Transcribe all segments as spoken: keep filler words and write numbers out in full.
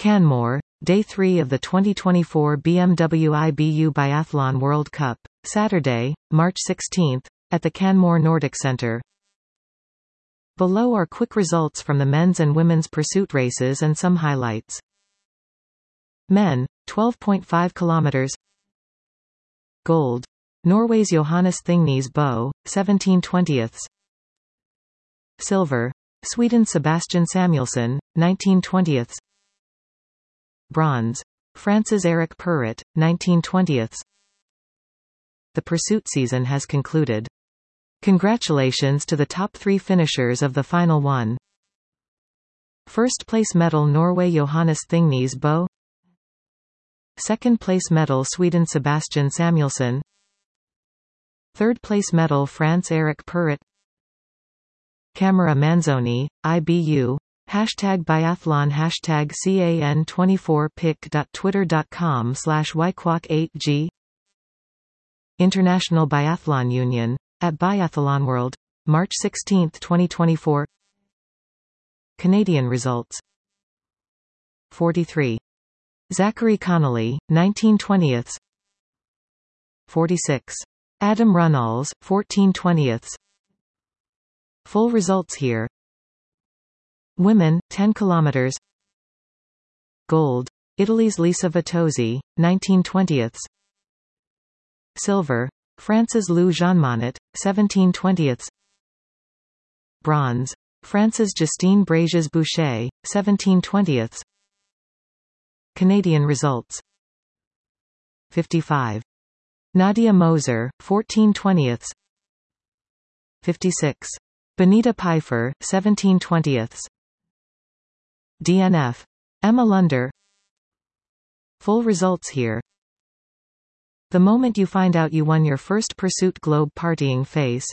Canmore, Day three of the twenty twenty-four B M W I B U Biathlon World Cup, Saturday, March sixteenth, at the Canmore Nordic Centre. Below are quick results from the men's and women's pursuit races and some highlights. Men, twelve point five kilometers. Gold. Norway's Johannes Thingnes Bø, seventeen twentieths. Silver. Sweden's Sebastian Samuelsson, nineteen twentieths. Bronze. France's Eric Perret, nineteen twentieths. The pursuit season has concluded. Congratulations to the top three finishers of the final one. First place medal Norway Johannes Thingnes Bø. Second place medal Sweden Sebastian Samuelsson. Third place medal France Eric Perret. Camera Manzoni, I B U. Hashtag biathlon hashtag C A N twenty-four pic dot twitter dot com slash Y Q U A C eight G. International Biathlon Union, at Biathlon World, March sixteenth twenty twenty-four. Canadian results. forty-three. Zachary Connolly, nineteen twentieths. forty-six. Adam Runnalls, fourteen twentieths. Full results here. Women, ten kilometers. Gold. Italy's Lisa Vitozzi, nineteen twentieths. Silver. France's Lou Jeanmonnet, seventeen twentieths. Bronze. France's Justine Breges Boucher, seventeen twentieths. Canadian results. fifty-five. Nadia Moser, fourteen twentieths. fifty-six. Benita Pfeiffer, seventeen twentieths. D N F. Emma Lunder. Full results here. The moment you find out you won your first Pursuit Globe partying face.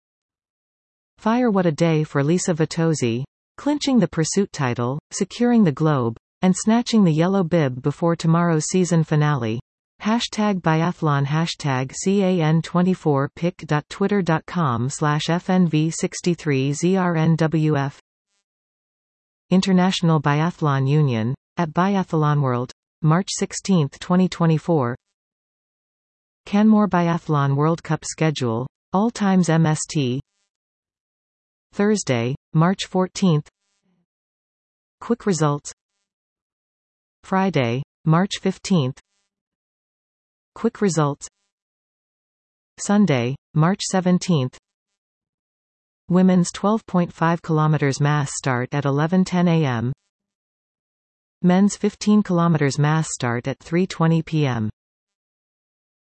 Fire, what a day for Lisa Vitozzi, clinching the Pursuit title, securing the Globe, and snatching the yellow bib before tomorrow's season finale. Hashtag biathlon hashtag C A N twenty-four pic dot twitter dot com slash F N V sixty-three Z R N W F. International Biathlon Union, at Biathlon World, March sixteenth twenty twenty-four. Canmore Biathlon World Cup schedule, all times M S T. Thursday, March fourteenth. Quick results. Friday, March fifteenth. Quick results. Sunday, March seventeenth. Women's twelve point five kilometers mass start at eleven ten a m Men's fifteen kilometers mass start at three twenty p m